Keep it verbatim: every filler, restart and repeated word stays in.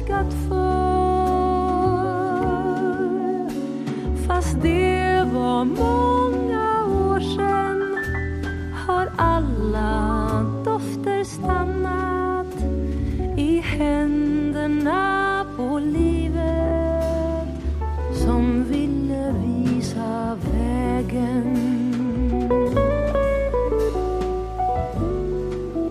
älskat för. Fast det var många år sedan har alla dofter stannat i händerna på livet som ville visa vägen.